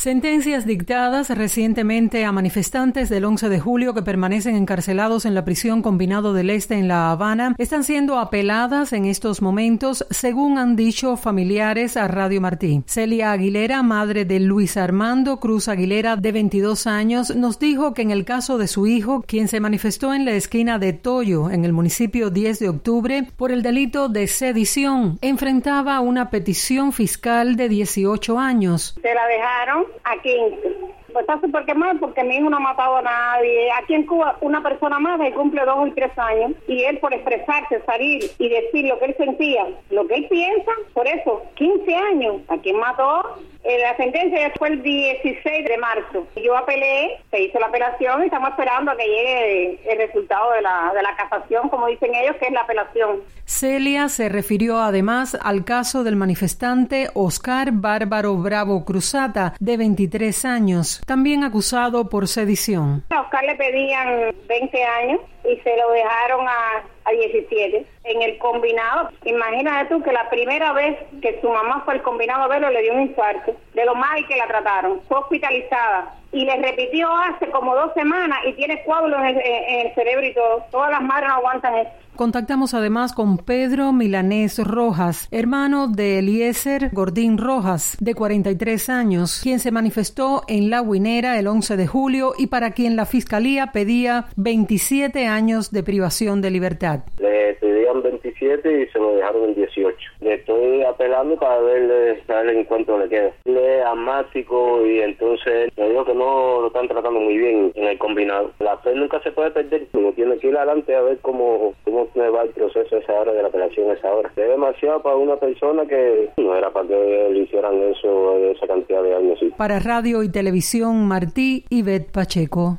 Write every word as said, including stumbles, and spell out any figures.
Sentencias dictadas recientemente a manifestantes del once de julio que permanecen encarcelados en la prisión Combinado del Este en La Habana están siendo apeladas en estos momentos, según han dicho familiares a Radio Martí. Celia Aguilera, madre de Luis Armando Cruz Aguilera, de veintidós años, nos dijo que en el caso de su hijo, quien se manifestó en la esquina de Toyo, en el municipio diez de octubre, por el delito de sedición, enfrentaba una petición fiscal de dieciocho años. Se la dejaron a quince. Pues está súper quemado porque mi hijo no ha matado a nadie. Aquí en Cuba una persona más que cumple dos y tres años y él por expresarse, salir y decir lo que él sentía, lo que él piensa, por eso, quince años. ¿A quién mató? Eh, la sentencia fue el dieciséis de marzo. Yo apelé, se hizo la apelación y estamos esperando a que llegue el resultado de la, de la casación, como dicen ellos, que es la apelación. Celia se refirió además al caso del manifestante Oscar Bárbaro Bravo Cruzata, de veintitrés años, también acusado por sedición. A Oscar le pedían veinte años y se lo dejaron a, a diecisiete en el combinado. Imagínate tú que la primera vez que su mamá fue al combinado a verlo le dio un infarto, de lo mal que la trataron, fue hospitalizada y le repitió hace como dos semanas y tiene coágulos en, en, en el cerebro y todo. Todas las madres no aguantan eso. Contactamos además con Pedro Milanés Rojas, hermano de Eliezer Gordín Rojas, de cuarenta y tres años, quien se manifestó en La Guinera el once de julio y para quien la fiscalía pedía veintisiete años de privación de libertad. Le pedían veintisiete y se lo dejaron en dieciocho. Le estoy apelando para verle, saber en cuánto le queda. Él es asmático y entonces me dijo que no lo están tratando muy bien en el combinado. La fe nunca se puede perder. Uno tiene que ir adelante a ver cómo, cómo me va el proceso a esa hora de la apelación a esa hora. Es demasiado para una persona que no era para que le hicieran eso, esa cantidad de años. Sí. Para Radio y Televisión Martí, Ivette Pacheco.